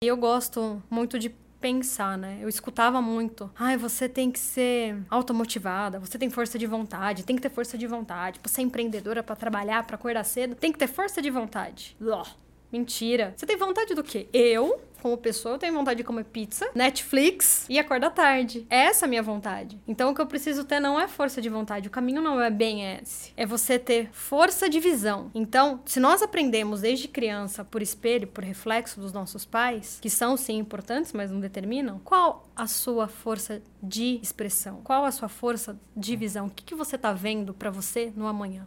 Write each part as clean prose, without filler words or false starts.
E eu gosto muito de pensar, né? Eu escutava muito. Você tem que ser automotivada, você tem força de vontade, tem que ter força de vontade. Você é empreendedora pra trabalhar, pra acordar cedo, tem que ter força de vontade. Mentira. Você tem vontade do quê? Eu, como pessoa, eu tenho vontade de comer pizza, Netflix e acordar tarde. Essa é a minha vontade. Então, o que eu preciso ter não é força de vontade. O caminho não é bem esse. É você ter força de visão. Então, se nós aprendemos desde criança por espelho, por reflexo dos nossos pais, que são, sim, importantes, mas não determinam, qual a sua força de expressão? Qual a sua força de visão? O que você tá vendo pra você no amanhã?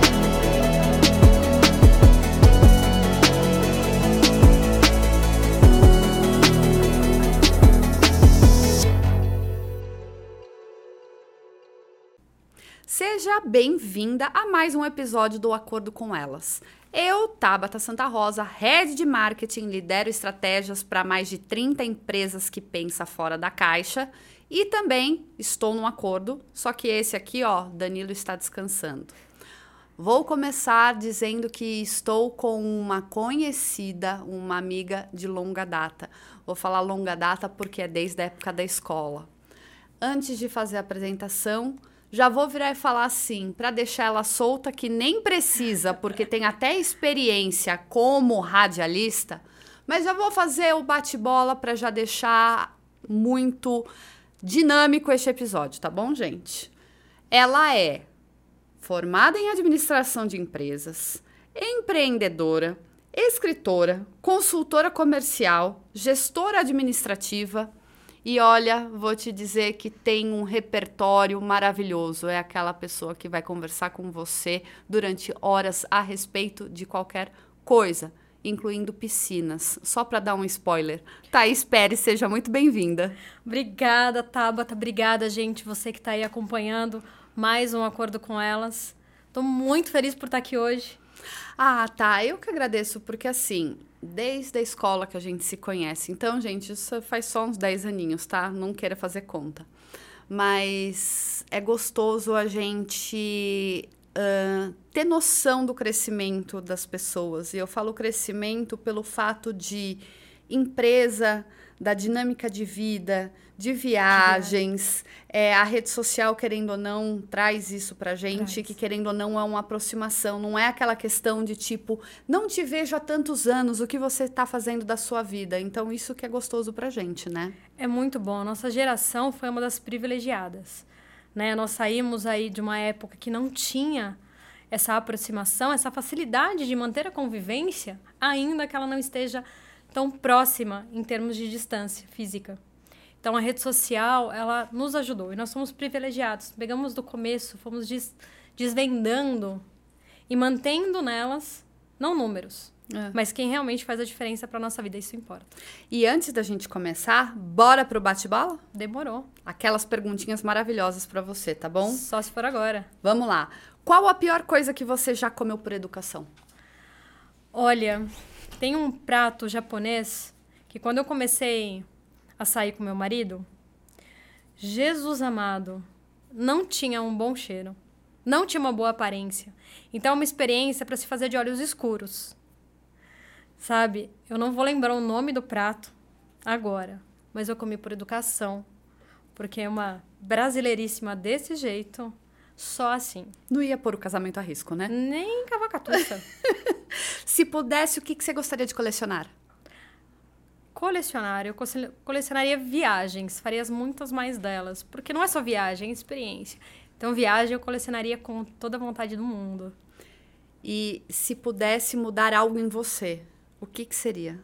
Seja bem-vinda a mais um episódio do Acordo com Elas. Eu, Tabata Santa Rosa, Head de Marketing, lidero estratégias para mais de 30 empresas que pensam fora da caixa e também estou num acordo, só que esse aqui, Danilo está descansando. Vou começar dizendo que estou com uma conhecida, uma amiga de longa data. Vou falar longa data porque é desde a época da escola. Antes de fazer a apresentação, já vou virar e falar assim, para deixar ela solta, que nem precisa, porque tem até experiência como radialista, mas já vou fazer o bate-bola para já deixar muito dinâmico este episódio, tá bom, gente? Ela é formada em administração de empresas, empreendedora, escritora, consultora comercial, gestora administrativa. E olha, vou te dizer que tem um repertório maravilhoso. É aquela pessoa que vai conversar com você durante horas a respeito de qualquer coisa, incluindo piscinas. Só para dar um spoiler. Thaís Pérez, seja muito bem-vinda. Obrigada, Tabata. Obrigada, gente. Você que está aí acompanhando mais um Acordo com Elas. Estou muito feliz por estar aqui hoje. Tá. Eu que agradeço, porque assim, desde a escola que a gente se conhece. Então, gente, isso faz só uns 10 aninhos, tá? Não queira fazer conta. Mas é gostoso a gente ter noção do crescimento das pessoas. E eu falo crescimento pelo fato de empresa, da dinâmica de vida, de viagens. A rede social, querendo ou não, traz isso pra gente, que querendo ou não é uma aproximação. Não é aquela questão de tipo, não te vejo há tantos anos, o que você tá fazendo da sua vida? Então, isso que é gostoso pra gente, né? É muito bom. A nossa geração foi uma das privilegiadas, né? Nós saímos aí de uma época que não tinha essa aproximação, essa facilidade de manter a convivência, ainda que ela não esteja tão próxima em termos de distância física. Então, a rede social, ela nos ajudou. E nós somos privilegiados. Pegamos do começo, fomos desvendando e mantendo nelas, não números, mas quem realmente faz a diferença para nossa vida. Isso importa. E antes da gente começar, bora pro bate-bola? Demorou. Aquelas perguntinhas maravilhosas para você, tá bom? Só se for agora. Vamos lá. Qual a pior coisa que você já comeu por educação? Olha, tem um prato japonês que quando eu comecei a sair com meu marido, Jesus amado, não tinha um bom cheiro, não tinha uma boa aparência. Então é uma experiência para se fazer de olhos escuros, sabe? Eu não vou lembrar o nome do prato agora, mas eu comi por educação, porque é uma brasileiríssima desse jeito, só assim. Não ia pôr o casamento a risco, né? Nem cavacatuça. Se pudesse, o que você gostaria de colecionar? Colecionar, eu colecionaria viagens, faria muitas mais delas, porque não é só viagem, é experiência. Então, viagem eu colecionaria com toda a vontade do mundo. E se pudesse mudar algo em você, o que seria?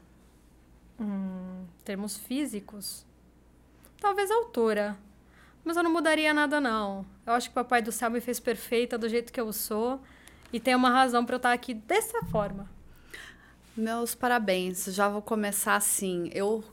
Termos físicos, talvez a altura, mas eu não mudaria nada, não. Eu acho que o Papai do Céu me fez perfeita do jeito que eu sou e tem uma razão para eu estar aqui dessa forma. Meus parabéns, já vou começar assim,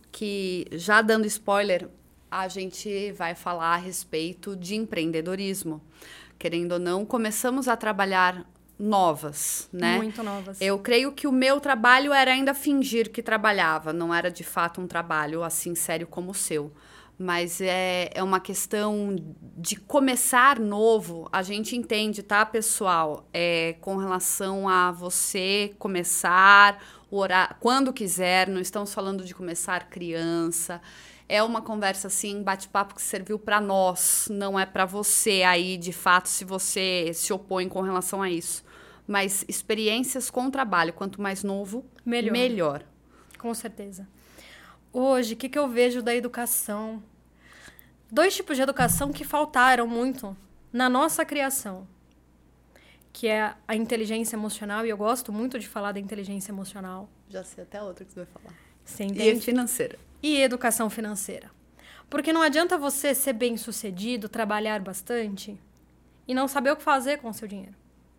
já dando spoiler, a gente vai falar a respeito de empreendedorismo. Querendo ou não, começamos a trabalhar novas, né? Muito novas. Eu creio que o meu trabalho era ainda fingir que trabalhava, não era de fato um trabalho assim sério como o seu. Mas é uma questão de começar novo, a gente entende, tá, pessoal? Com relação a você começar o horário, quando quiser, não estamos falando de começar criança. É uma conversa, assim, bate-papo que serviu para nós, não é para você aí, de fato, se você se opõe com relação a isso. Mas experiências com o trabalho, quanto mais novo, melhor. Com certeza. Hoje, o que eu vejo da educação? 2 tipos de educação que faltaram muito na nossa criação, que é a inteligência emocional, e eu gosto muito de falar da inteligência emocional. Já sei até outra que você vai falar. Você entende? E financeira. E educação financeira. Porque não adianta você ser bem-sucedido, trabalhar bastante e não saber o que fazer com o seu dinheiro.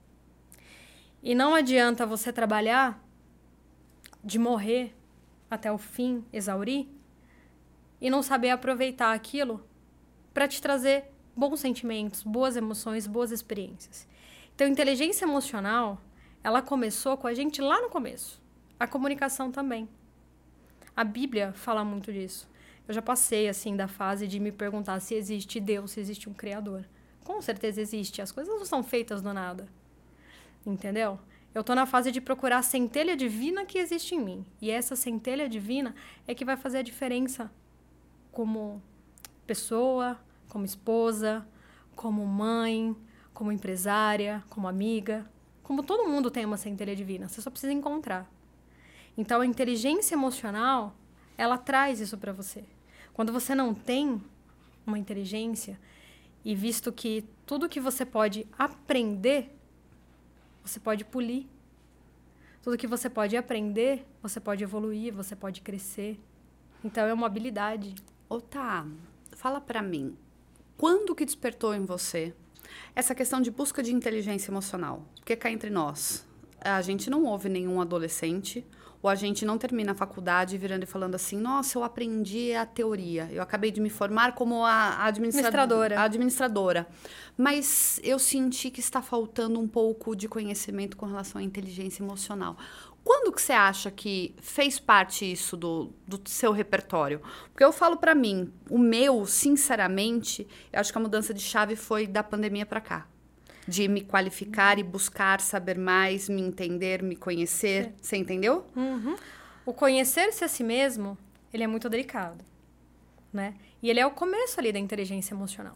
E não adianta você trabalhar de morrer até o fim, exaurir, e não saber aproveitar aquilo para te trazer bons sentimentos, boas emoções, boas experiências. Então, a inteligência emocional, ela começou com a gente lá no começo. A comunicação também. A Bíblia fala muito disso. Eu já passei, assim, da fase de me perguntar se existe Deus, se existe um Criador. Com certeza existe. As coisas não são feitas do nada. Entendeu? Eu tô na fase de procurar a centelha divina que existe em mim. E essa centelha divina é que vai fazer a diferença como pessoa, como esposa, como mãe, como empresária, como amiga. Como todo mundo tem uma centelha divina. Você só precisa encontrar. Então, a inteligência emocional, ela traz isso para você. Quando você não tem uma inteligência, e visto que tudo que você pode aprender, você pode polir. Tudo que você pode aprender, você pode evoluir, você pode crescer. Então, é uma habilidade. Tá, fala pra mim, quando que despertou em você essa questão de busca de inteligência emocional? Porque cá entre nós, a gente não ouve nenhum adolescente, ou a gente não termina a faculdade virando e falando assim, nossa, eu aprendi a teoria, eu acabei de me formar como a administradora. Mas eu senti que está faltando um pouco de conhecimento com relação à inteligência emocional. Quando que você acha que fez parte isso do seu repertório? Porque eu falo pra mim, o meu, sinceramente, eu acho que a mudança de chave foi da pandemia pra cá. De me qualificar e buscar saber mais, me entender, me conhecer. Você entendeu? Uhum. O conhecer-se a si mesmo, ele é muito delicado, né? E ele é o começo ali da inteligência emocional.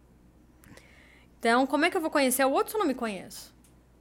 Então, como é que eu vou conhecer o outro se eu não me conheço?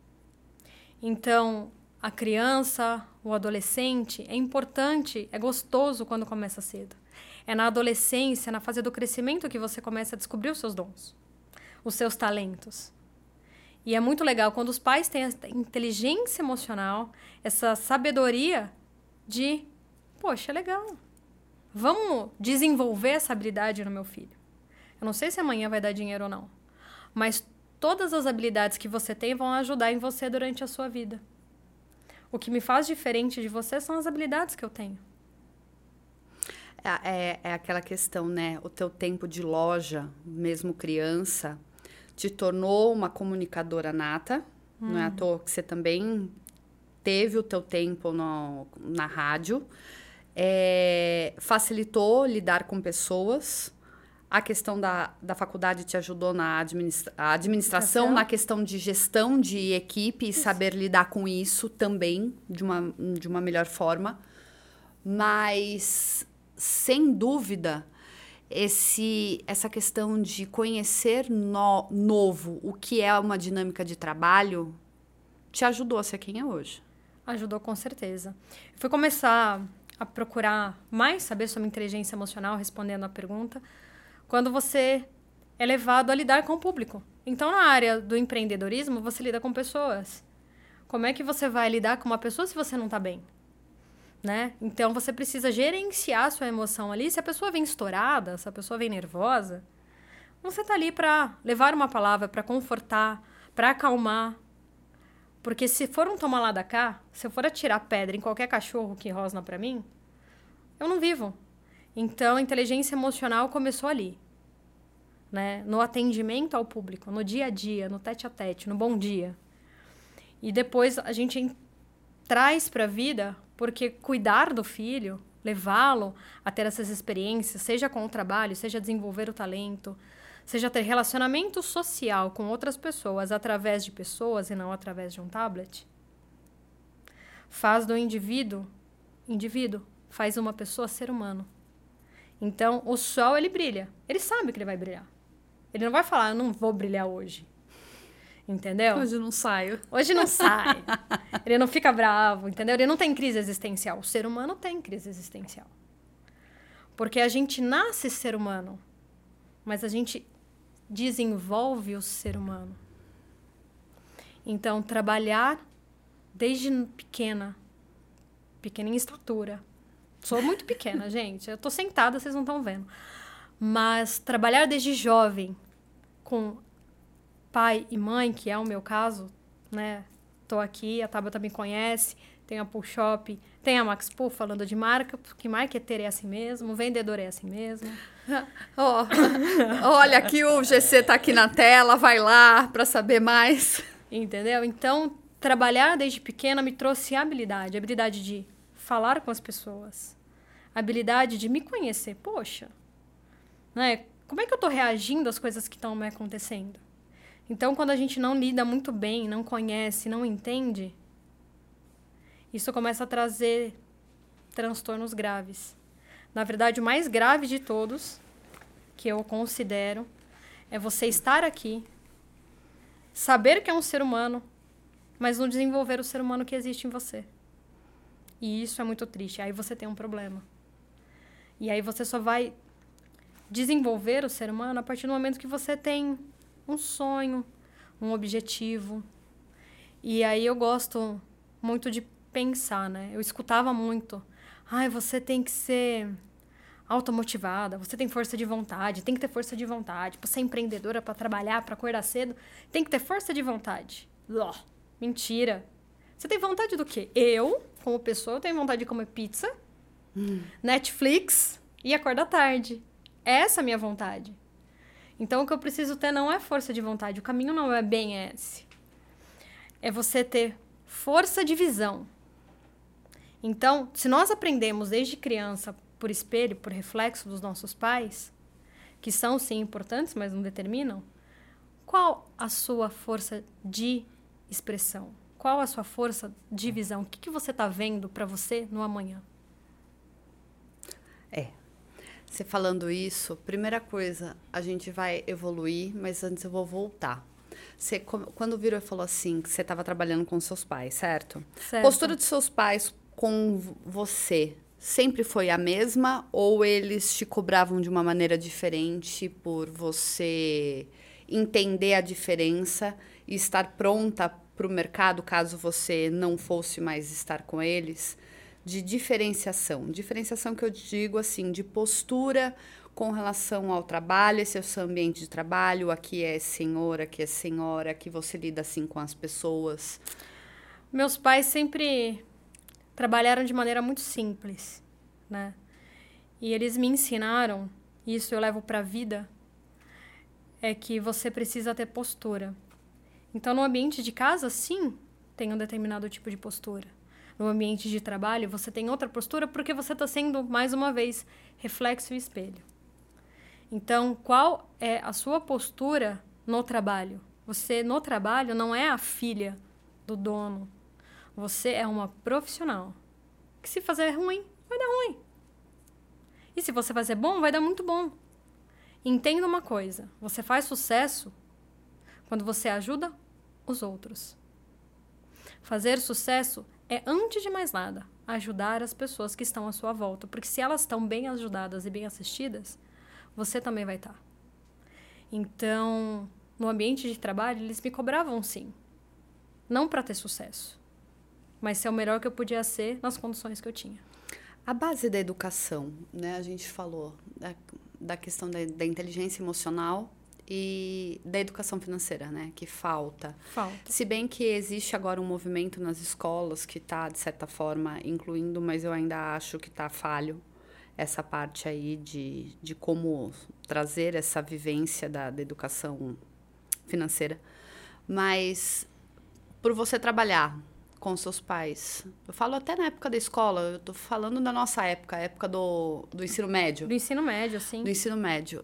Então, a criança, o adolescente, é importante, é gostoso quando começa cedo. É na adolescência, na fase do crescimento, que você começa a descobrir os seus dons, os seus talentos. E é muito legal quando os pais têm essa inteligência emocional, essa sabedoria de, poxa, legal, vamos desenvolver essa habilidade no meu filho. Eu não sei se amanhã vai dar dinheiro ou não, mas todas as habilidades que você tem vão ajudar em você durante a sua vida. O que me faz diferente de você são as habilidades que eu tenho. É aquela questão, né? O teu tempo de loja, mesmo criança, te tornou uma comunicadora nata. Não é à toa que você também teve o teu tempo na rádio. Facilitou lidar com pessoas. A questão da faculdade te ajudou na administração, na questão de gestão de equipe e saber lidar com isso também de uma melhor forma. Mas, sem dúvida, essa questão de conhecer novo o que é uma dinâmica de trabalho te ajudou a ser quem é hoje. Ajudou com certeza. Eu fui começar a procurar mais saber sobre inteligência emocional, respondendo a pergunta, quando você é levado a lidar com o público. Então, na área do empreendedorismo, você lida com pessoas. Como é que você vai lidar com uma pessoa se você não está bem? Né? Então, você precisa gerenciar a sua emoção ali. Se a pessoa vem estourada, se a pessoa vem nervosa, você está ali para levar uma palavra, para confortar, para acalmar. Porque se for um toma lá da cá, se eu for atirar pedra em qualquer cachorro que rosna para mim, eu não vivo. Então, a inteligência emocional começou ali, né? No atendimento ao público, no dia a dia, no tete-a-tete, no bom dia. E depois a gente traz para a vida, porque cuidar do filho, levá-lo a ter essas experiências, seja com o trabalho, seja desenvolver o talento, seja ter relacionamento social com outras pessoas através de pessoas e não através de um tablet, faz do indivíduo, faz uma pessoa ser humano. Então, o sol, ele brilha. Ele sabe que ele vai brilhar. Ele não vai falar, eu não vou brilhar hoje. Entendeu? Hoje eu não saio. Hoje não sai. Ele não fica bravo, entendeu? Ele não tem crise existencial. O ser humano tem crise existencial. Porque a gente nasce ser humano, mas a gente desenvolve o ser humano. Então, trabalhar desde pequena em estatura. Sou muito pequena, gente. Eu tô sentada, vocês não estão vendo. Mas trabalhar desde jovem com pai e mãe, que é o meu caso, né? Tô aqui, a Tabata me conhece, tem a Pool Shop, tem a Max Pool falando de marca, porque marketer é assim mesmo, vendedor é assim mesmo. Olha, aqui o GC tá aqui na tela, vai lá para saber mais. Entendeu? Então, trabalhar desde pequena me trouxe habilidade de falar com as pessoas, habilidade de me conhecer. Poxa, né? Como é que eu tô reagindo às coisas que estão me acontecendo? Então, quando a gente não lida muito bem, não conhece, não entende, isso começa a trazer transtornos graves. Na verdade, o mais grave de todos, que eu considero, é você estar aqui, saber que é um ser humano, mas não desenvolver o ser humano que existe em você. E isso é muito triste. Aí você tem um problema. E aí você só vai desenvolver o ser humano a partir do momento que você tem um sonho, um objetivo. E aí eu gosto muito de pensar, né? Eu escutava muito. Você tem que ser automotivada, você tem força de vontade, tem que ter força de vontade. Você é empreendedora para trabalhar, para acordar cedo, tem que ter força de vontade. Mentira. Você tem vontade do quê? Eu, como pessoa, eu tenho vontade de comer pizza, Netflix e acordar tarde. Essa é a minha vontade. Então, o que eu preciso ter não é força de vontade. O caminho não é bem esse. É você ter força de visão. Então, se nós aprendemos desde criança, por espelho, por reflexo dos nossos pais, que são, sim, importantes, mas não determinam, qual a sua força de expressão? Qual a sua força de visão? O que você está vendo para você no amanhã? Você falando isso, primeira coisa, a gente vai evoluir, mas antes eu vou voltar. Você, quando virou e falou assim, que você estava trabalhando com seus pais, certo? Certo. Postura de seus pais com você sempre foi a mesma ou eles te cobravam de uma maneira diferente por você entender a diferença e estar pronta para o mercado caso você não fosse mais estar com eles? De diferenciação. Diferenciação que eu digo assim, de postura com relação ao trabalho, esse é o seu ambiente de trabalho, aqui é senhor, aqui é senhora, aqui você lida assim com as pessoas. Meus pais sempre trabalharam de maneira muito simples, né? E eles me ensinaram, e isso eu levo para a vida, é que você precisa ter postura. Então, no ambiente de casa, sim, tem um determinado tipo de postura. No ambiente de trabalho, você tem outra postura porque você está sendo, mais uma vez, reflexo e espelho. Então, qual é a sua postura no trabalho? Você, no trabalho, não é a filha do dono. Você é uma profissional. Que se fazer ruim, vai dar ruim. E se você fazer bom, vai dar muito bom. Entenda uma coisa. Você faz sucesso quando você ajuda os outros. Fazer sucesso é, antes de mais nada, ajudar as pessoas que estão à sua volta. Porque se elas estão bem ajudadas e bem assistidas, você também vai estar. Então, no ambiente de trabalho, eles me cobravam sim. Não para ter sucesso, mas ser o melhor que eu podia ser nas condições que eu tinha. A base da educação, né? A gente falou da questão da inteligência emocional e da educação financeira, né? Que falta. Se bem que existe agora um movimento nas escolas que está, de certa forma, incluindo, mas eu ainda acho que está falho essa parte aí de como trazer essa vivência da educação financeira. Mas, por você trabalhar com seus pais, eu falo até na época da escola, eu tô falando da nossa época, a época do ensino médio. Do ensino médio, sim. Do ensino médio.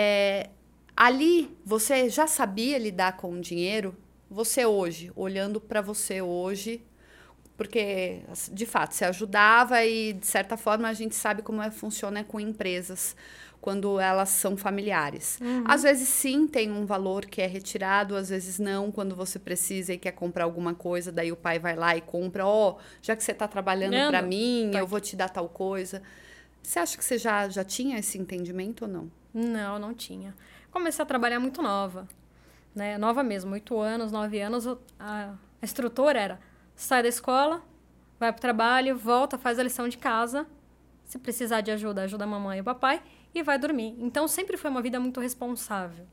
Ali, você já sabia lidar com o dinheiro? Você hoje, olhando para você hoje, Porque, de fato, você ajudava e, de certa forma, a gente sabe como funciona com empresas quando elas são familiares. Às vezes, sim, tem um valor que é retirado, às vezes não, quando você precisa e quer comprar alguma coisa, daí o pai vai lá e compra, já que você está trabalhando para mim, eu vou te dar tal coisa. Você acha que você já tinha esse entendimento ou não? Não, não tinha. Comecei a trabalhar muito nova, né? Nova mesmo, 8 anos, 9 anos, a estrutura era: sai da escola, vai pro trabalho, volta, faz a lição de casa. Se precisar de ajuda, ajuda a mamãe e o papai e vai dormir. Então, sempre foi uma vida muito responsável.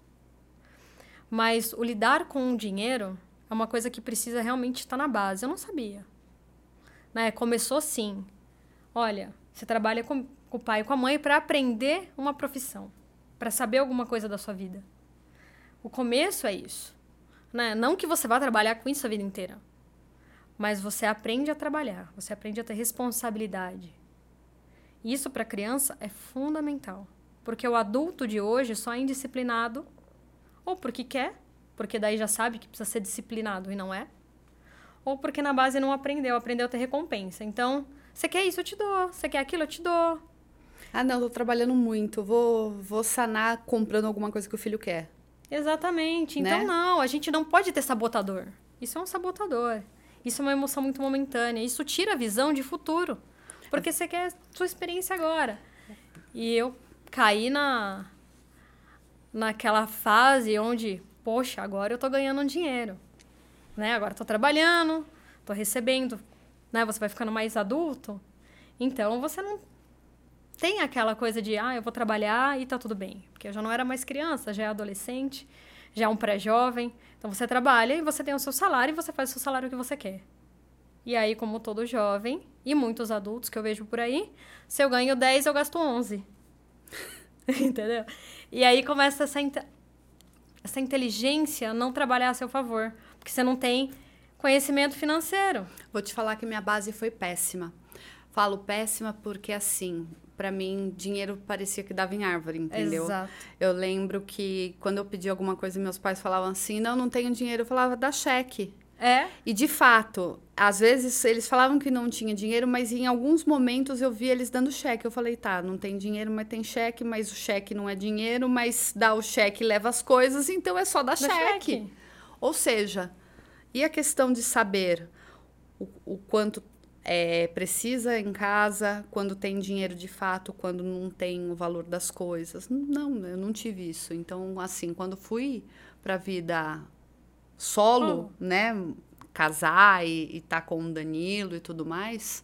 Mas o lidar com o dinheiro é uma coisa que precisa realmente estar na base. Eu não sabia. Né? Começou assim. Olha, você trabalha com o pai e com a mãe para aprender uma profissão, para saber alguma coisa da sua vida. O começo é isso. Né? Não que você vá trabalhar com isso a vida inteira. Mas você aprende a trabalhar, você aprende a ter responsabilidade. Isso para a criança é fundamental. Porque o adulto de hoje só é indisciplinado, ou porque quer, porque daí já sabe que precisa ser disciplinado e não é, ou porque na base não aprendeu a ter recompensa. Então, você quer isso, eu te dou. Você quer aquilo, eu te dou. Ah, não, tô trabalhando muito. Vou sanar comprando alguma coisa que o filho quer. Exatamente. Né? Então, não, a gente não pode ter sabotador. Isso é um sabotador. Isso é uma emoção muito momentânea. Isso tira a visão de futuro. Porque você quer sua experiência agora. E eu caí naquela fase onde, poxa, agora eu tô ganhando dinheiro. Né? Agora eu tô trabalhando, tô recebendo. Né? Você vai ficando mais adulto. Então, você não tem aquela coisa de, eu vou trabalhar e tá tudo bem. Porque eu já não era mais criança, já é adolescente, já é um pré-jovem. Então, você trabalha e você tem o seu salário e você faz o seu salário que você quer. E aí, como todo jovem, e muitos adultos que eu vejo por aí, se eu ganho 10, eu gasto 11. Entendeu? E aí começa essa inteligência não trabalhar a seu favor. Porque você não tem conhecimento financeiro. Vou te falar que minha base foi péssima. Falo péssima porque, assim, pra mim, dinheiro parecia que dava em árvore, entendeu? Exato. Eu lembro que quando eu pedi alguma coisa, meus pais falavam assim, não tenho dinheiro. Eu falava, dá cheque. E, de fato, às vezes eles falavam que não tinha dinheiro, mas em alguns momentos eu vi eles dando cheque. Eu falei, tá, não tem dinheiro, mas tem cheque, mas o cheque não é dinheiro, mas dá o cheque e leva as coisas, então é só dar cheque. Ou seja, e a questão de saber o quanto precisa em casa, quando tem dinheiro de fato, quando não tem o valor das coisas? Não, eu não tive isso. Então, assim, quando fui pra vida solo, né, casar e tá com o Danilo e tudo mais,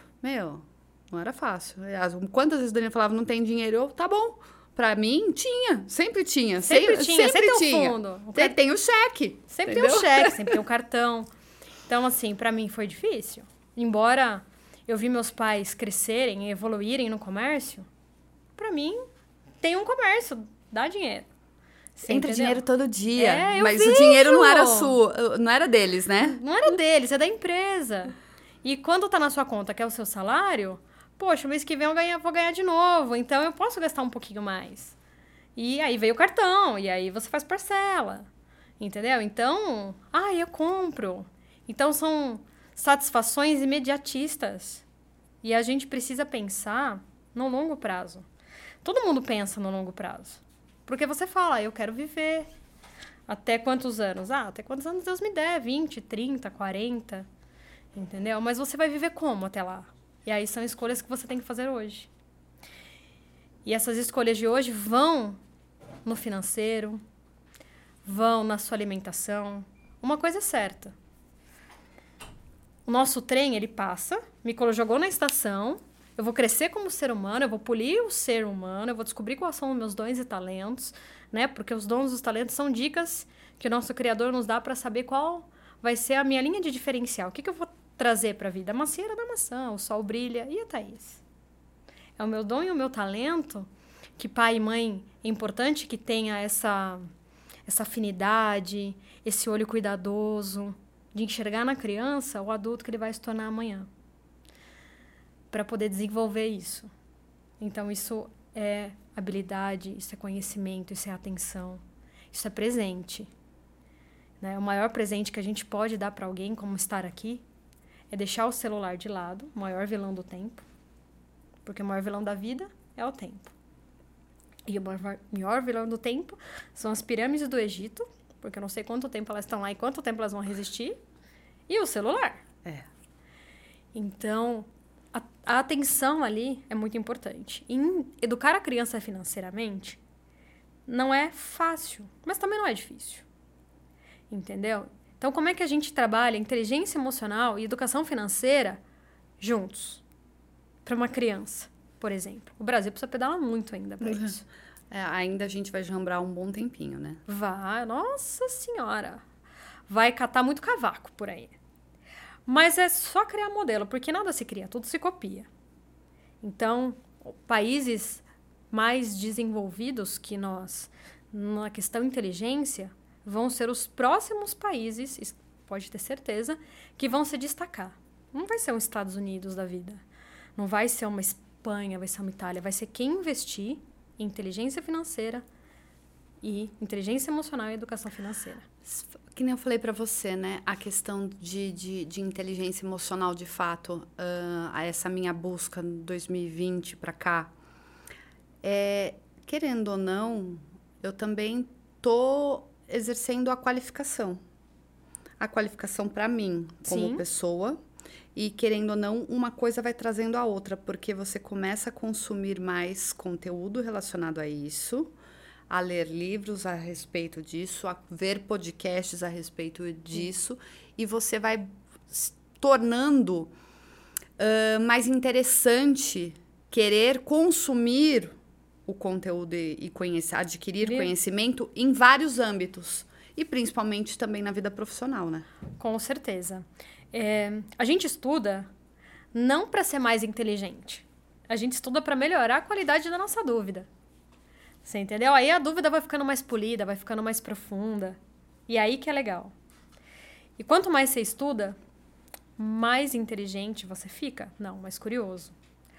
não era fácil. Quantas vezes o Danilo falava, não tem dinheiro? Eu, tá bom. Pra mim, tinha. Sempre tinha. Sempre tinha. Tem o fundo. Tem o cheque. Sempre tem o cheque, sempre tem o cartão. Então, assim, pra mim foi difícil. Embora eu vi meus pais crescerem e evoluírem no comércio, pra mim, tem um comércio, dá dinheiro. Entra dinheiro todo dia, mas vejo. O dinheiro não era não era deles, né? Não era deles, é da empresa. E quando tá na sua conta, que é o seu salário, poxa, mês que vem eu vou ganhar de novo, então eu posso gastar um pouquinho mais. E aí veio o cartão, e aí você faz parcela, entendeu? Então, eu compro. Então são satisfações imediatistas. E a gente precisa pensar no longo prazo. Todo mundo pensa no longo prazo. Porque você fala, eu quero viver. Até quantos anos? Até quantos anos Deus me der? 20, 30, 40. Entendeu? Mas você vai viver como até lá? E aí são escolhas que você tem que fazer hoje. E essas escolhas de hoje vão no financeiro, vão na sua alimentação. Uma coisa é certa. O nosso trem, ele passa, me jogou na estação, eu vou crescer como ser humano, eu vou polir o ser humano, eu vou descobrir quais são os meus dons e talentos, né? Porque os dons e os talentos são dicas que o nosso Criador nos dá para saber qual vai ser a minha linha de diferencial. O que eu vou trazer para a vida? A macieira da maçã, o sol brilha. E a Thaís? É o meu dom e o meu talento, que pai e mãe é importante que tenha essa afinidade, esse olho cuidadoso, de enxergar na criança o adulto que ele vai se tornar amanhã, para poder desenvolver isso. Então, isso é habilidade, isso é conhecimento, isso é atenção, isso é presente. Né? O maior presente que a gente pode dar para alguém, como estar aqui, é deixar o celular de lado, o maior vilão do tempo, porque o maior vilão da vida é o tempo. E o maior vilão do tempo são as pirâmides do Egito, porque eu não sei quanto tempo elas estão lá e quanto tempo elas vão resistir, e o celular. Então, a atenção ali é muito importante. Em educar a criança financeiramente não é fácil, mas também não é difícil. Entendeu? Então, como é que a gente trabalha inteligência emocional e educação financeira juntos? Para uma criança, por exemplo. O Brasil precisa pedalar muito ainda para isso. Ainda a gente vai jambrar um bom tempinho, né? Vai, nossa senhora. Vai catar muito cavaco por aí. Mas é só criar modelo, porque nada se cria, tudo se copia. Então, países mais desenvolvidos que nós, na questão inteligência, vão ser os próximos países, pode ter certeza, que vão se destacar. Não vai ser um Estados Unidos da vida. Não vai ser uma Espanha, vai ser uma Itália. Vai ser quem investir em inteligência financeira e inteligência emocional e educação financeira. Que nem eu falei para você, né? A questão de inteligência emocional, de fato, a essa minha busca em 2020 para cá. Querendo ou não, eu também tô exercendo a qualificação. A qualificação para mim, como Sim. pessoa. E, querendo ou não, uma coisa vai trazendo a outra, porque você começa a consumir mais conteúdo relacionado a isso, a ler livros a respeito disso, a ver podcasts a respeito disso, e você vai se tornando mais interessante querer consumir o conteúdo e adquirir conhecimento em vários âmbitos, e principalmente também na vida profissional, né? Com certeza. A gente estuda não para ser mais inteligente. A gente estuda para melhorar a qualidade da nossa dúvida. Você entendeu? Aí a dúvida vai ficando mais polida, vai ficando mais profunda. E aí que é legal. E quanto mais você estuda, mais inteligente você fica. Não, mais curioso.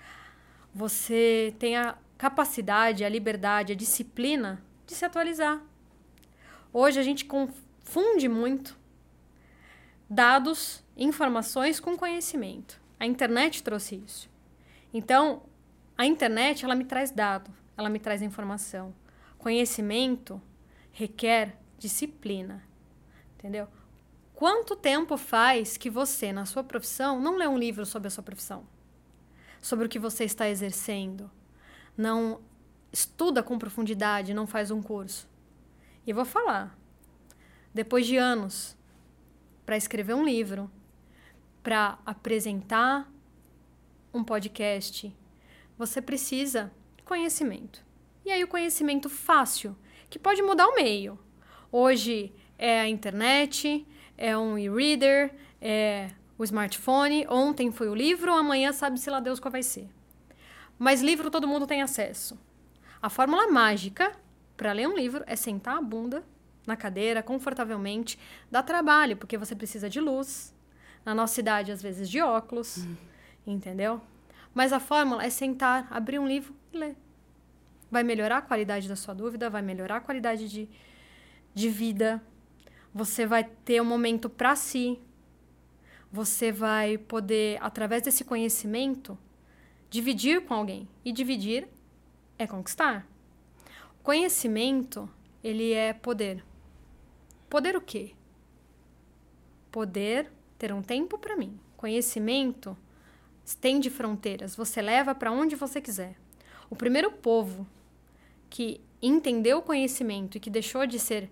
Você tem a capacidade, a liberdade, a disciplina de se atualizar. Hoje a gente confunde muito dados, informações com conhecimento. A internet trouxe isso. Então, a internet, ela me traz dado, ela me traz informação. Conhecimento requer disciplina, entendeu? Quanto tempo faz que você, na sua profissão, não lê um livro sobre a sua profissão? Sobre o que você está exercendo? Não estuda com profundidade, não faz um curso? E eu vou falar, depois de anos, para escrever um livro, para apresentar um podcast, você precisa de conhecimento. E aí o conhecimento fácil, que pode mudar o meio. Hoje é a internet, é um e-reader, é o smartphone. Ontem foi o livro, amanhã sabe-se lá Deus qual vai ser. Mas livro todo mundo tem acesso. A fórmula mágica para ler um livro é sentar a bunda na cadeira, confortavelmente. Dá trabalho, porque você precisa de luz. Na nossa idade, às vezes, de óculos. Entendeu? Mas a fórmula é sentar, abrir um livro e ler. Vai melhorar a qualidade da sua dúvida, vai melhorar a qualidade de vida. Você vai ter um momento para si. Você vai poder, através desse conhecimento, dividir com alguém. E dividir é conquistar. O conhecimento, ele é poder. Poder o quê? Poder ter um tempo para mim. Conhecimento estende fronteiras. Você leva para onde você quiser. O primeiro povo que entendeu o conhecimento e que deixou de ser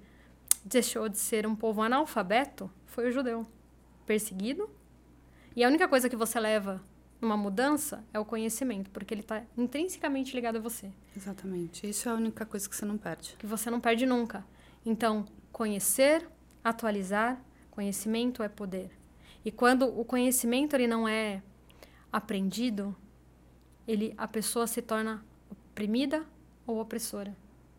um povo analfabeto foi o judeu. Perseguido. E a única coisa que você leva numa mudança é o conhecimento, porque ele está intrinsecamente ligado a você. Exatamente. Isso é a única coisa que você não perde. Que você não perde nunca. Então, conhecer, atualizar, conhecimento é poder. E quando o conhecimento ele não é aprendido, a pessoa se torna oprimida ou opressora.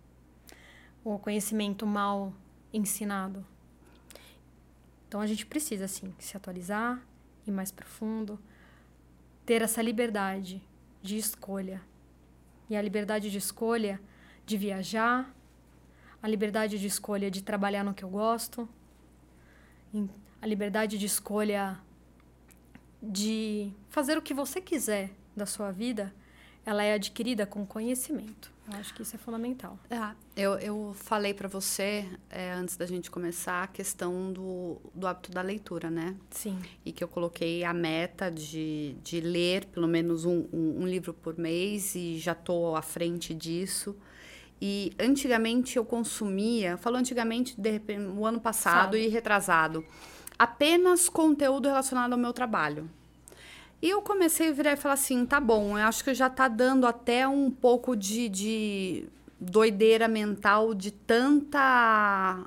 O conhecimento mal ensinado. Então, a gente precisa, sim, se atualizar, ir mais profundo, ter essa liberdade de escolha. E a liberdade de escolha de viajar, a liberdade de escolha de trabalhar no que eu gosto, a liberdade de escolha de fazer o que você quiser da sua vida, ela é adquirida com conhecimento. Eu acho que isso é fundamental. Eu falei para você, antes da gente começar, a questão do hábito da leitura, né? Sim. E que eu coloquei a meta de ler pelo menos um livro por mês e já estou à frente disso. E antigamente eu consumia, falo antigamente, de repente, o ano passado e retrasado, apenas conteúdo relacionado ao meu trabalho. E eu comecei a virar e falar assim, tá bom, eu acho que já tá dando até um pouco de doideira mental de tanta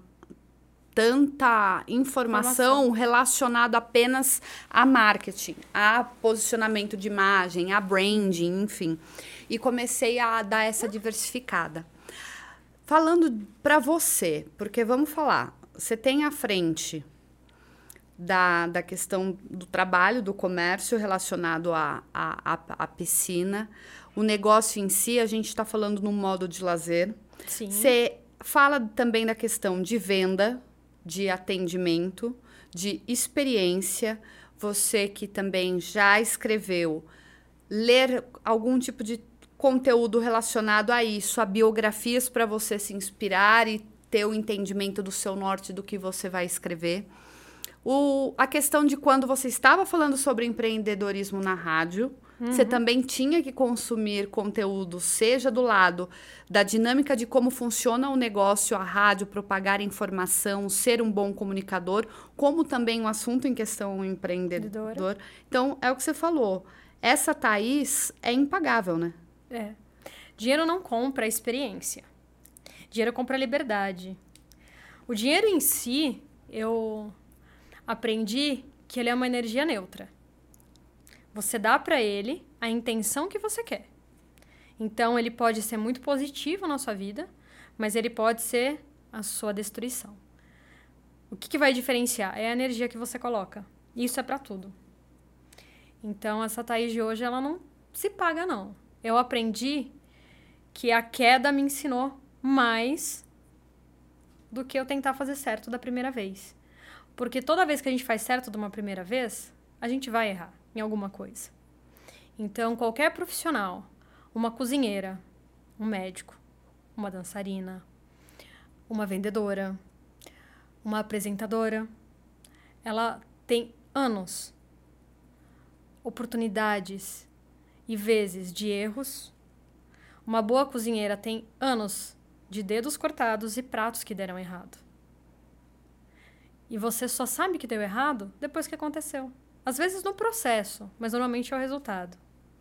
informação relacionada apenas a marketing, a posicionamento de imagem, a branding, enfim. E comecei a dar essa diversificada. Falando para você, porque vamos falar, você tem à frente da questão do trabalho, do comércio relacionado à piscina. O negócio em si, a gente está falando num modo de lazer. Sim. Você fala também da questão de venda, de atendimento, de experiência. Você que também já escreveu, ler algum tipo de conteúdo relacionado a isso, a biografias para você se inspirar e ter o entendimento do seu norte do que você vai escrever. A questão de quando você estava falando sobre empreendedorismo na rádio, você também tinha que consumir conteúdo, seja do lado da dinâmica de como funciona o negócio, a rádio, propagar informação, ser um bom comunicador, como também um assunto em questão empreendedor. Então, é o que você falou. Essa Thaís é impagável, né? Dinheiro não compra a experiência. Dinheiro compra a liberdade. O dinheiro em si, eu aprendi que ele é uma energia neutra. Você dá para ele a intenção que você quer. Então, ele pode ser muito positivo na sua vida, mas ele pode ser a sua destruição. O que vai diferenciar? É a energia que você coloca. Isso é para tudo. Então, essa Thaís de hoje, ela não se paga, não. Eu aprendi que a queda me ensinou mais do que eu tentar fazer certo da primeira vez. Porque toda vez que a gente faz certo de uma primeira vez, a gente vai errar em alguma coisa. Então, qualquer profissional, uma cozinheira, um médico, uma dançarina, uma vendedora, uma apresentadora, ela tem anos, oportunidades e vezes de erros. Uma boa cozinheira tem anos de dedos cortados e pratos que deram errado. E você só sabe que deu errado depois que aconteceu. Às vezes no processo, mas normalmente é o resultado.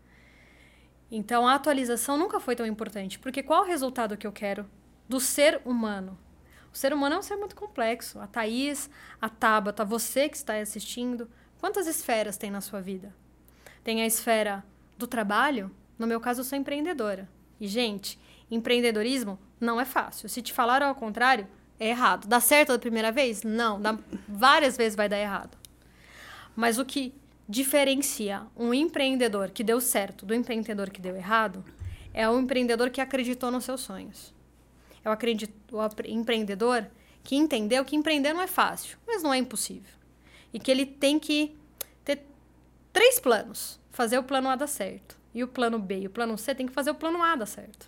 Então, a atualização nunca foi tão importante. Porque qual é o resultado que eu quero do ser humano? O ser humano é um ser muito complexo. A Thaís, a Tabata, você que está assistindo, quantas esferas tem na sua vida? Tem a esfera do trabalho. No meu caso, eu sou empreendedora. E, gente, empreendedorismo não é fácil. Se te falaram ao contrário, é errado. Dá certo da primeira vez? Não. Várias vezes vai dar errado. Mas o que diferencia um empreendedor que deu certo do empreendedor que deu errado é o empreendedor que acreditou nos seus sonhos. O empreendedor que entendeu que empreender não é fácil, mas não é impossível. E que ele tem que ter 3 planos. Fazer o plano A dar certo. E o plano B e o plano C tem que fazer o plano A dar certo.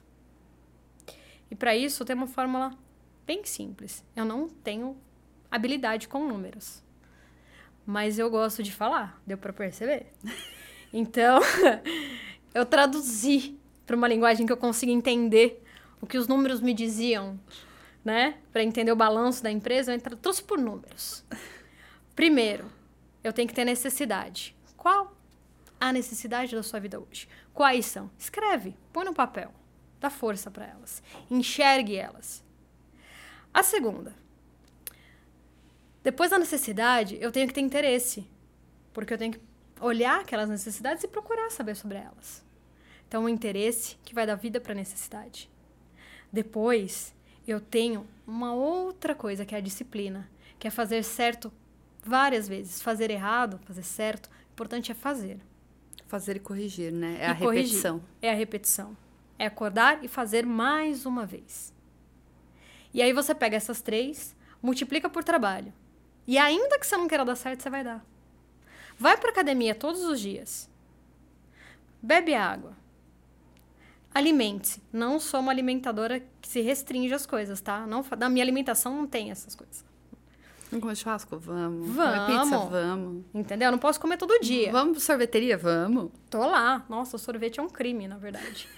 E para isso tem uma fórmula bem simples. Eu não tenho habilidade com números. Mas eu gosto de falar, deu para perceber? Então, eu traduzi para uma linguagem que eu consiga entender o que os números me diziam, né? Para entender o balanço da empresa, eu trouxe por números. Primeiro, eu tenho que ter necessidade. Qual a necessidade da sua vida hoje? Quais são? Escreve, põe no papel, dá força para elas, enxergue elas. A segunda, depois da necessidade, eu tenho que ter interesse, porque eu tenho que olhar aquelas necessidades e procurar saber sobre elas. Então, o interesse que vai dar vida para a necessidade. Depois, eu tenho uma outra coisa, que é a disciplina, que é fazer certo várias vezes. Fazer errado, fazer certo, o importante é fazer. Fazer e corrigir, né? É a repetição. É a repetição. É acordar e fazer mais uma vez. E aí você pega essas 3, multiplica por trabalho. E ainda que você não queira dar certo, você vai dar. Vai pra academia todos os dias. Bebe água. Alimente-se. Não sou uma alimentadora que se restringe às coisas, tá? Não, na minha alimentação não tem essas coisas. Vamos comer churrasco? Vamos. Vamos. Comer pizza? Vamos. Entendeu? Eu não posso comer todo dia. Vamos pra sorveteria? Vamos. Tô lá. Nossa, o sorvete é um crime, na verdade.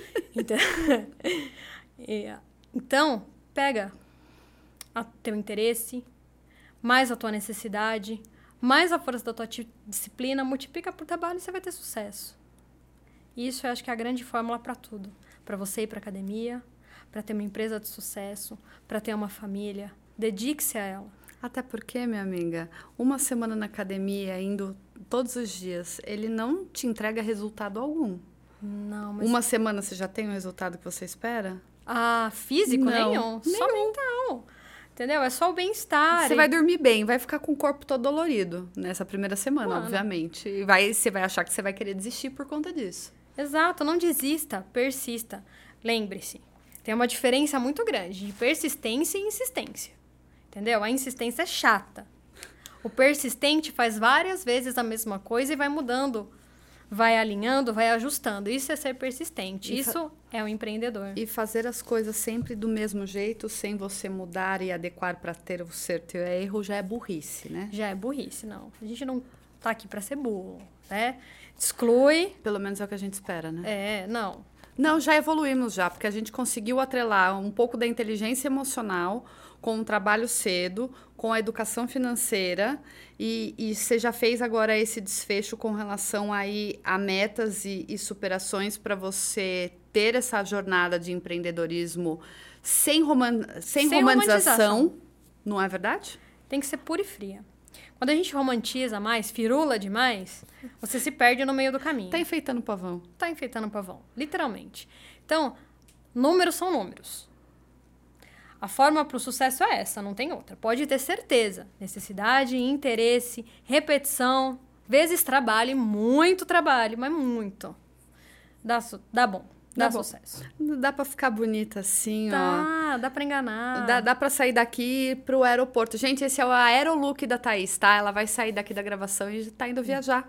Então, pega teu interesse, mais a tua necessidade, mais a força da tua disciplina, multiplica por trabalho e você vai ter sucesso. Isso eu acho que é a grande fórmula para tudo. Para você ir para academia, para ter uma empresa de sucesso, para ter uma família. Dedique-se a ela. Até porque, minha amiga, uma semana na academia, indo todos os dias, ele não te entrega resultado algum. Não, mas... Uma semana você já tem o resultado que você espera? Físico? Nenhum. Só mental. Entendeu? É só o bem-estar. Você vai dormir bem, vai ficar com o corpo todo dolorido nessa primeira semana, obviamente. E você vai achar que você vai querer desistir por conta disso. Exato, não desista, persista. Lembre-se, tem uma diferença muito grande de persistência e insistência. Entendeu? A insistência é chata. O persistente faz várias vezes a mesma coisa e vai mudando, vai alinhando, vai ajustando. Isso é ser persistente. Isso é um empreendedor. E fazer as coisas sempre do mesmo jeito, sem você mudar e adequar para ter o certo erro, já é burrice, né? Já é burrice, não. A gente não tá aqui para ser burro, né? Exclui. Pelo menos é o que a gente espera, né? Não. Não, já evoluímos já, porque a gente conseguiu atrelar um pouco da inteligência emocional com o trabalho cedo, com a educação financeira e você já fez agora esse desfecho com relação aí a metas e superações para você ter essa jornada de empreendedorismo sem romantização, não é verdade? Tem que ser pura e fria. Quando a gente romantiza mais, firula demais, você se perde no meio do caminho. Tá enfeitando o pavão. Tá enfeitando o pavão, literalmente. Então, números são números. A fórmula para o sucesso é essa, não tem outra. Pode ter certeza. Necessidade, interesse, repetição, vezes trabalho, muito trabalho, mas muito. Dá bom. Dá sucesso. Dá pra ficar bonita assim, ó. Dá pra enganar. Dá pra sair daqui pro aeroporto. Gente, esse é o aerolook da Thaís, tá? Ela vai sair daqui da gravação e tá indo viajar.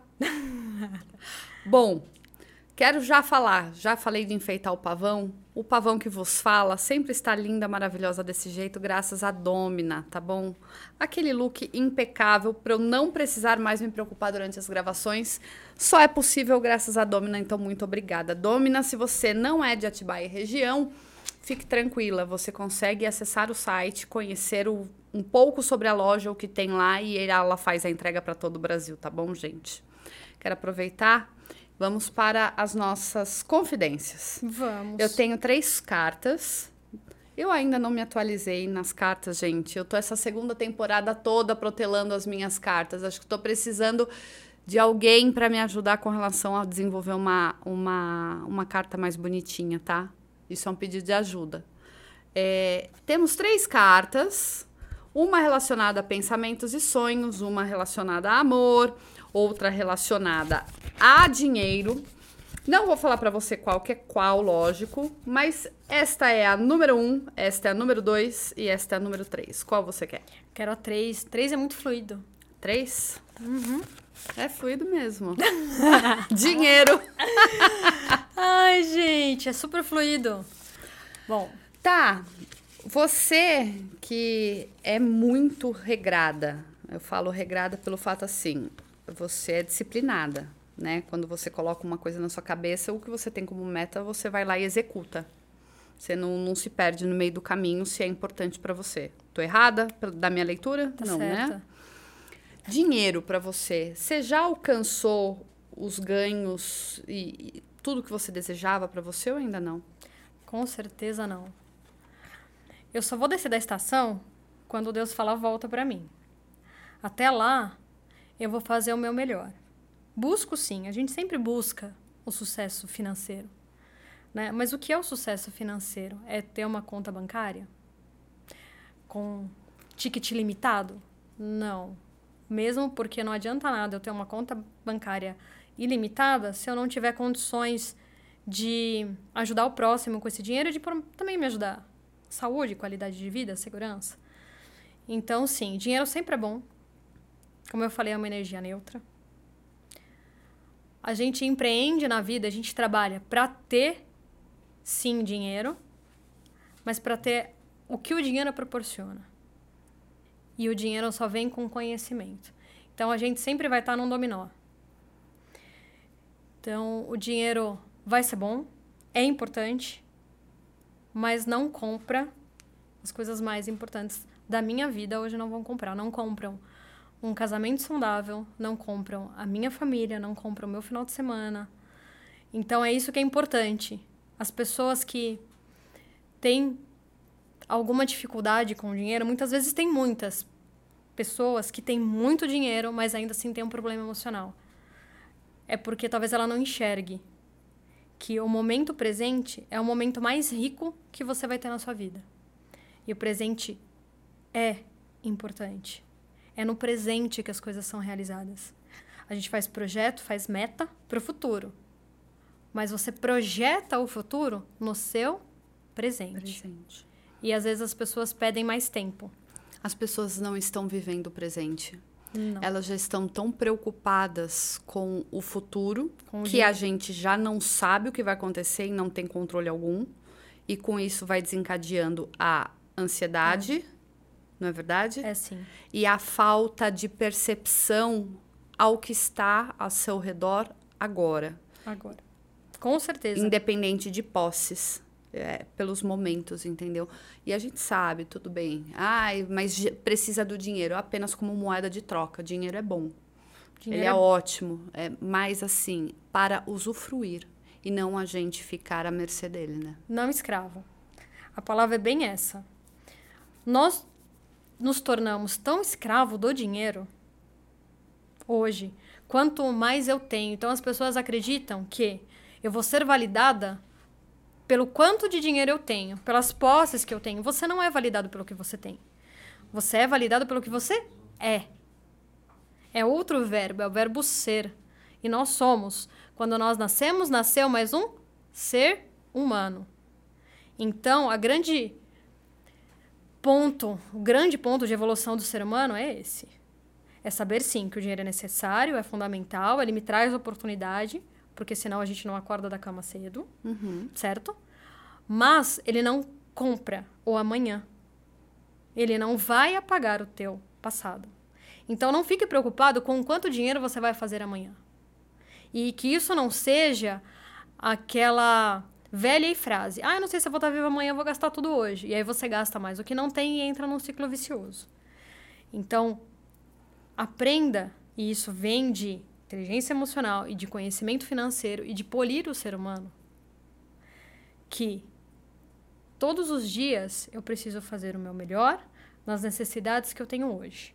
Bom, quero já falei de enfeitar o pavão. O pavão que vos fala sempre está linda, maravilhosa desse jeito, graças a Domina, tá bom? Aquele look impecável para eu não precisar mais me preocupar durante as gravações. Só é possível graças a Domina, então muito obrigada. Domina, se você não é de Atibaia e região, fique tranquila, você consegue acessar o site, conhecer um pouco sobre a loja, o que tem lá, e ela faz a entrega para todo o Brasil, tá bom, gente? Quero aproveitar... Vamos para as nossas confidências. Vamos. Eu tenho 3 cartas. Eu ainda não me atualizei nas cartas, gente. Eu tô essa segunda temporada toda protelando as minhas cartas. Acho que tô precisando de alguém para me ajudar com relação a desenvolver uma carta mais bonitinha, tá? Isso é um pedido de ajuda. Temos 3 cartas. Uma relacionada a pensamentos e sonhos, uma relacionada a amor, outra relacionada a dinheiro. Não vou falar para você qual que é qual, lógico, mas esta é a número 1, esta é a número 2 e esta é a número 3. Qual você quer? Quero a 3. 3 é muito fluido. 3? Uhum. É fluido mesmo. Dinheiro. Ai, gente, é super fluido. Bom, tá. Você que é muito regrada, eu falo regrada pelo fato assim, você é disciplinada, né? Quando você coloca uma coisa na sua cabeça, o que você tem como meta, você vai lá e executa. Você não se perde no meio do caminho se é importante para você. Tô errada da minha leitura? Tá não, certa. Né? Dinheiro para você. Você já alcançou os ganhos e tudo que você desejava para você ou ainda não? Com certeza não. Eu só vou descer da estação quando Deus falar volta para mim. Até lá, eu vou fazer o meu melhor. Busco sim, a gente sempre busca o sucesso financeiro, né? Mas o que é o sucesso financeiro? É ter uma conta bancária? Com ticket limitado? Não. Mesmo porque não adianta nada eu ter uma conta bancária ilimitada se eu não tiver condições de ajudar o próximo com esse dinheiro e de também me ajudar. Saúde, qualidade de vida, segurança. Então, sim, dinheiro sempre é bom. Como eu falei, é uma energia neutra. a gente empreende na vida, a gente trabalha para ter, sim, dinheiro, mas para ter o que o dinheiro proporciona. E o dinheiro só vem com conhecimento. Então, a gente sempre vai estar num dominó. Então, o dinheiro vai ser bom, é importante, mas não compra as coisas mais importantes da minha vida. Hoje não vão comprar. Não compram um casamento saudável, não compram a minha família, não compram o meu final de semana. Então, é isso que é importante. As pessoas que têm alguma dificuldade com o dinheiro, muitas vezes tem muitas pessoas que têm muito dinheiro, mas ainda assim têm um problema emocional. É porque talvez ela não enxergue que o momento presente é o momento mais rico que você vai ter na sua vida. E o presente é importante. É no presente que as coisas são realizadas. A gente faz projeto, faz meta para o futuro. Mas você projeta o futuro no seu presente. E às vezes as pessoas pedem mais tempo. As pessoas não estão vivendo o presente. Não. Elas já estão tão preocupadas com o futuro Com o que dinheiro. a gente já não sabe o que vai acontecer e não tem controle algum. E com isso vai desencadeando a ansiedade, não é verdade? É sim. E a falta de percepção ao que está ao seu redor agora. Agora. Com certeza. Independente de posses. Pelos momentos, entendeu? E a gente sabe, tudo bem. Mas precisa do dinheiro apenas como moeda de troca. Dinheiro é bom. Dinheiro Ele é ótimo. Mas, assim, para usufruir. E não a gente ficar à mercê dele, né? Não escravo. A palavra é bem essa. Nós nos tornamos tão escravo do dinheiro hoje, quanto mais eu tenho. Então, as pessoas acreditam que eu vou ser validada pelo quanto de dinheiro eu tenho, pelas posses que eu tenho. Você não é validado pelo que você tem. Você é validado pelo que você é. É outro verbo, é o verbo ser. E nós somos. Quando nós nascemos, nasceu mais um ser humano. Então, o grande ponto de evolução do ser humano é esse. É saber, sim, que o dinheiro é necessário, é fundamental, ele me traz oportunidade, porque senão a gente não acorda da cama cedo, certo? Mas ele não compra o amanhã. Ele não vai apagar o teu passado. Então, não fique preocupado com quanto dinheiro você vai fazer amanhã. E que isso não seja aquela velha frase. Eu não sei se eu vou estar viva amanhã, eu vou gastar tudo hoje. E aí você gasta mais o que não tem e entra num ciclo vicioso. Então, aprenda, e isso vem de inteligência emocional e de conhecimento financeiro e de polir o ser humano, que todos os dias eu preciso fazer o meu melhor nas necessidades que eu tenho hoje.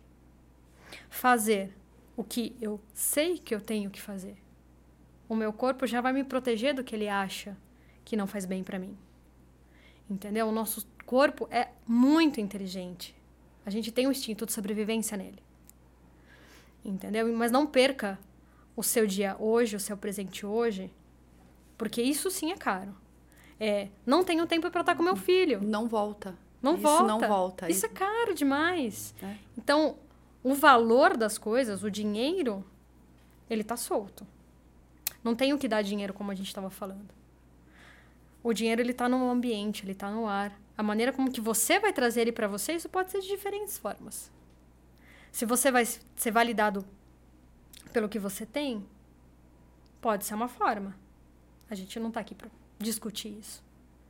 Fazer o que eu sei que eu tenho que fazer. O meu corpo já vai me proteger do que ele acha que não faz bem para mim. Entendeu? O nosso corpo é muito inteligente. A gente tem um instinto de sobrevivência nele. Entendeu? Mas não perca o seu dia hoje, o seu presente hoje, porque isso sim é caro. Não tenho tempo para estar com meu filho. Não volta. Não Isso volta. não volta. Isso é caro demais. É. Então, o valor das coisas, o dinheiro, ele tá solto. Não tem o que dar dinheiro, como a gente estava falando. O dinheiro, ele tá no ambiente, ele tá no ar. A maneira como que você vai trazer ele para você, isso pode ser de diferentes formas. Se você vai ser validado pelo que você tem, pode ser uma forma. A gente não tá aqui para discutir isso.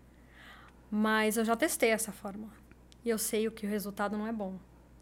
Mas eu já testei essa forma. E eu sei que o resultado não é bom.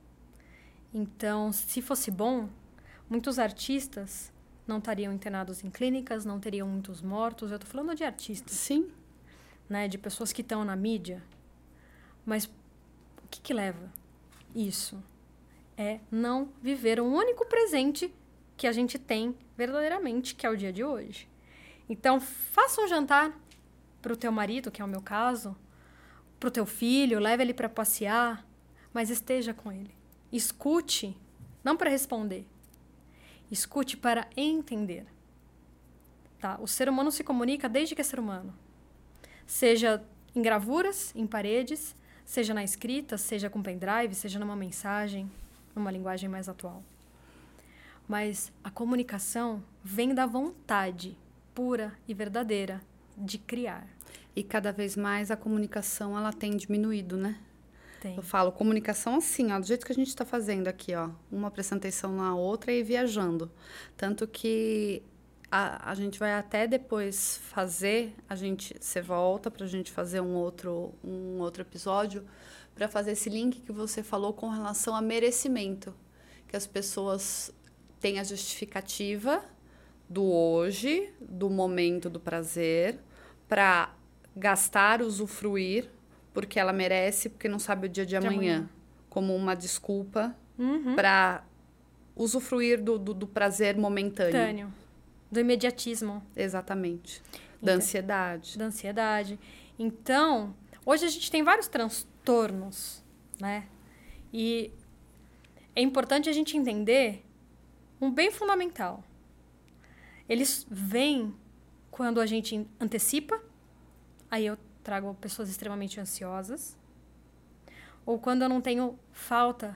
Então, se fosse bom, muitos artistas não estariam internados em clínicas, não teriam muitos mortos. Eu tô falando de artistas. Sim. Né, de pessoas que estão na mídia. Mas o que leva isso? É não viver um único presente que a gente tem verdadeiramente, que é o dia de hoje. Então, faça um jantar para o teu marido, que é o meu caso, para o teu filho, leve ele para passear, mas esteja com ele. Escute, não para responder. Escute para entender. Tá? O ser humano se comunica desde que é ser humano. Seja em gravuras, em paredes, seja na escrita, seja com pendrive, seja numa mensagem, numa linguagem mais atual. Mas a comunicação vem da vontade pura e verdadeira de criar. E cada vez mais a comunicação, ela tem diminuído, né? Tem. Eu falo comunicação assim, ó, do jeito que a gente está fazendo aqui, ó. Uma prestando atenção na outra e viajando. Tanto que a gente vai até depois fazer, você volta pra gente fazer um outro episódio para fazer esse link que você falou com relação a merecimento. Que as pessoas têm a justificativa do hoje, do momento do prazer, para gastar, usufruir, porque ela merece, porque não sabe o dia de amanhã. Como uma desculpa para usufruir do prazer momentâneo. Do imediatismo. Exatamente. Da ansiedade. Da ansiedade. Então, hoje a gente tem vários transtornos, né? E é importante a gente entender um bem fundamental. Eles vêm quando a gente antecipa, aí eu trago pessoas extremamente ansiosas, ou quando eu não tenho falta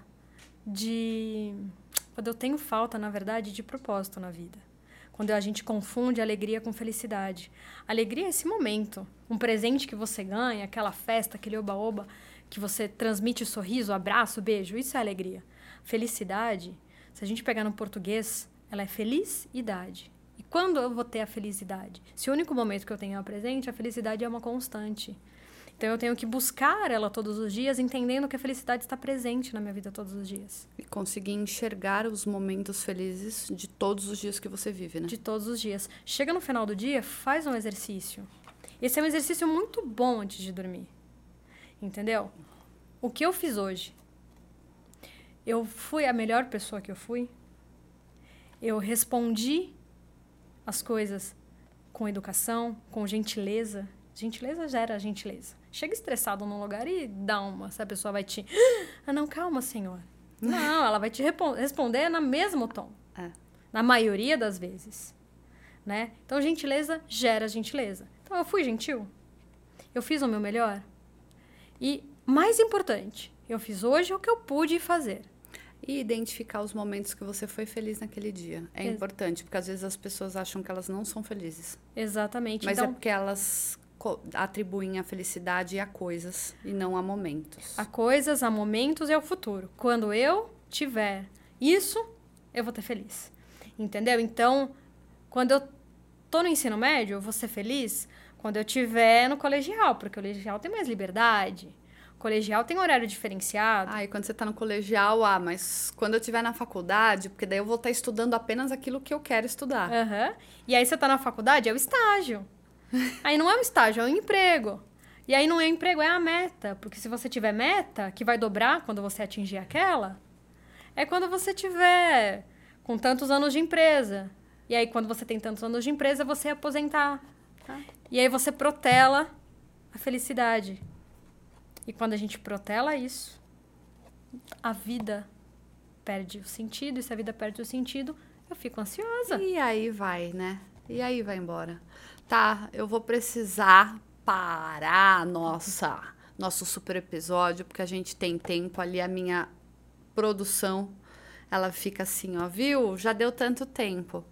quando eu tenho falta, na verdade, de propósito na vida. Quando a gente confunde alegria com felicidade. Alegria é esse momento. Um presente que você ganha, aquela festa, aquele oba-oba, que você transmite o sorriso, o abraço, o beijo. Isso é alegria. Felicidade, se a gente pegar no português, ela é felicidade. E quando eu vou ter a felicidade? Se o único momento que eu tenho é o presente, a felicidade é uma constante. Então, eu tenho que buscar ela todos os dias, entendendo que a felicidade está presente na minha vida todos os dias. E conseguir enxergar os momentos felizes de todos os dias que você vive, né? De todos os dias. Chega no final do dia, faz um exercício. Esse é um exercício muito bom antes de dormir. Entendeu? O que eu fiz hoje? Eu fui a melhor pessoa que eu fui? Eu respondi as coisas com educação, com gentileza. Gentileza gera gentileza. Chega estressado num lugar e dá uma. Se a pessoa vai te... Ah, não, calma, senhor. Não, ela vai te responder no mesmo tom. Na maioria das vezes. Né? Então, gentileza gera gentileza. Então, eu fui gentil. Eu fiz o meu melhor. E, mais importante, eu fiz hoje o que eu pude fazer. E identificar os momentos que você foi feliz naquele dia. É importante, porque às vezes as pessoas acham que elas não são felizes. Exatamente. Mas então, é porque elas atribuem a felicidade a coisas e não a momentos. A coisas, a momentos e ao futuro. Quando eu tiver isso, eu vou ter feliz. Entendeu? Então, quando eu tô no ensino médio, eu vou ser feliz quando eu estiver no colegial, porque o colegial tem mais liberdade. O colegial tem horário diferenciado. E quando você tá no colegial, mas quando eu estiver na faculdade, porque daí eu vou estar estudando apenas aquilo que eu quero estudar. E aí você tá na faculdade, é o estágio. Aí não é um estágio, é um emprego. E aí não é emprego, é a meta. Porque se você tiver meta, que vai dobrar quando você atingir aquela, é quando você tiver com tantos anos de empresa. E aí quando você tem tantos anos de empresa, você aposentar. E aí você protela a felicidade. E quando a gente protela isso, a vida perde o sentido. E se a vida perde o sentido, eu fico ansiosa. E aí vai, né? E aí vai embora. Tá, eu vou precisar parar nosso super episódio, porque a gente tem tempo ali, a minha produção, ela fica assim, ó, viu? Já deu tanto tempo.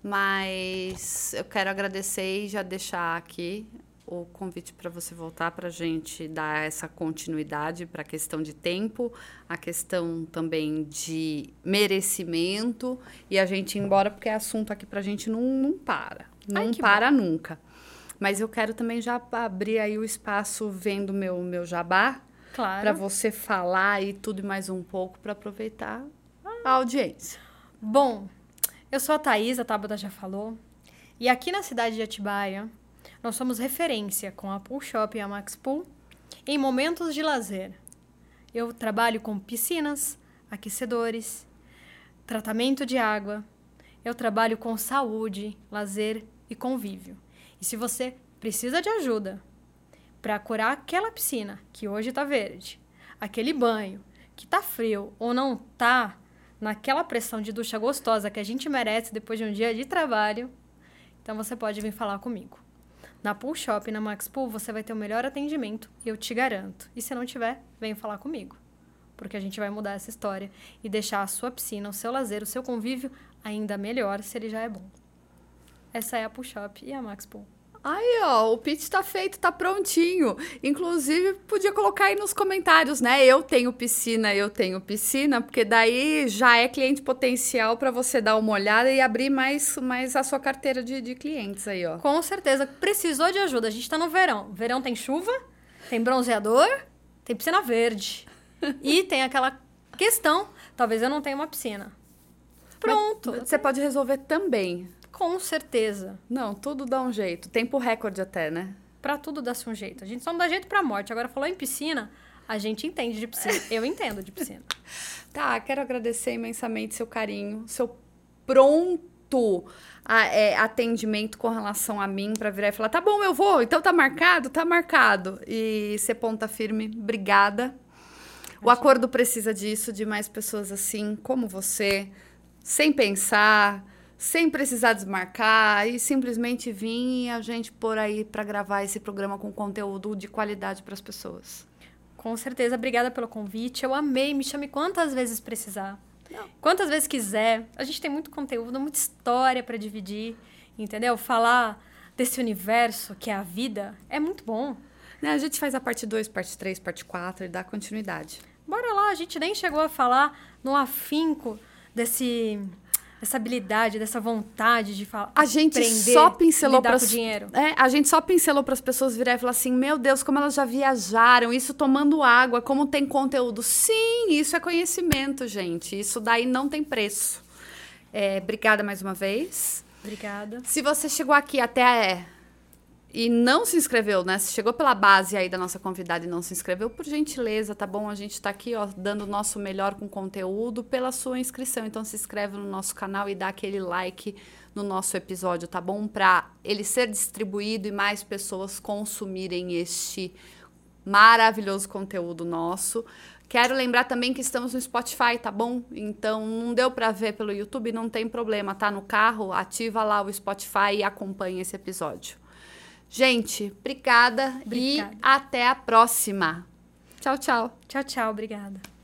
Mas eu quero agradecer e já deixar aqui o convite para você voltar, para a gente dar essa continuidade para a questão de tempo, a questão também de merecimento e a gente ir embora, porque é assunto aqui para a gente não para. Não para nunca. Mas eu quero também já abrir aí o espaço vendo meu jabá. Claro. Para você falar e tudo e mais um pouco para aproveitar a audiência. Bom, eu sou a Thaís, a Tabata já falou. E aqui na cidade de Atibaia, nós somos referência com a Pool Shop e a Max Pool em momentos de lazer. Eu trabalho com piscinas, aquecedores, tratamento de água. Eu trabalho com saúde, lazer e convívio. E se você precisa de ajuda para curar aquela piscina que hoje está verde, aquele banho que está frio ou não está naquela pressão de ducha gostosa que a gente merece depois de um dia de trabalho, então você pode vir falar comigo. Na Pool Shop e na Max Pool você vai ter o melhor atendimento, eu te garanto. E se não tiver, vem falar comigo. Porque a gente vai mudar essa história e deixar a sua piscina, o seu lazer, o seu convívio ainda melhor se ele já é bom. Essa é a Push-Up e a Max Pool. Aí, ó, o pitch tá feito, tá prontinho. Inclusive, podia colocar aí nos comentários, né? Eu tenho piscina, porque daí já é cliente potencial para você dar uma olhada e abrir mais a sua carteira de clientes aí, ó. Com certeza. Precisou de ajuda. A gente tá no verão. Verão tem chuva, tem bronzeador, tem piscina verde. E tem aquela questão, talvez eu não tenha uma piscina. Pronto. Mas você pode resolver também. Com certeza. Não, tudo dá um jeito. Tempo recorde até, né? Pra tudo dá-se um jeito. A gente só não dá jeito pra morte. Agora, falou em piscina, a gente entende de piscina. Eu entendo de piscina. Tá, quero agradecer imensamente seu carinho, seu pronto atendimento com relação a mim pra virar e falar, tá bom, eu vou, então tá marcado? Tá marcado. E ser ponta firme, obrigada. O acordo precisa disso, de mais pessoas assim, como você, sem pensar, sem precisar desmarcar e simplesmente vir e a gente pôr aí para gravar esse programa com conteúdo de qualidade para as pessoas. Com certeza, obrigada pelo convite. Eu amei, me chame quantas vezes precisar. Quantas vezes quiser. A gente tem muito conteúdo, muita história para dividir, entendeu? Falar desse universo que é a vida é muito bom. A gente faz a parte 2, parte 3, parte 4 e dá continuidade. Bora lá, a gente nem chegou a falar no afinco dessa habilidade, dessa vontade de falar. A gente só pincelou para dinheiro. A gente só pincelou para as pessoas virarem e falar assim: meu Deus, como elas já viajaram, isso tomando água, como tem conteúdo. Sim, isso é conhecimento, gente. Isso daí não tem preço. Obrigada mais uma vez. Obrigada. Se você chegou aqui até e não se inscreveu, né? Se chegou pela base aí da nossa convidada e não se inscreveu, por gentileza, tá bom? A gente tá aqui, ó, dando o nosso melhor com conteúdo pela sua inscrição. Então, se inscreve no nosso canal e dá aquele like no nosso episódio, tá bom? Pra ele ser distribuído e mais pessoas consumirem este maravilhoso conteúdo nosso. Quero lembrar também que estamos no Spotify, tá bom? Então, não deu pra ver pelo YouTube, não tem problema, tá? No carro, ativa lá o Spotify e acompanha esse episódio. Gente, obrigada e até a próxima. Tchau, tchau. Tchau, tchau. Obrigada.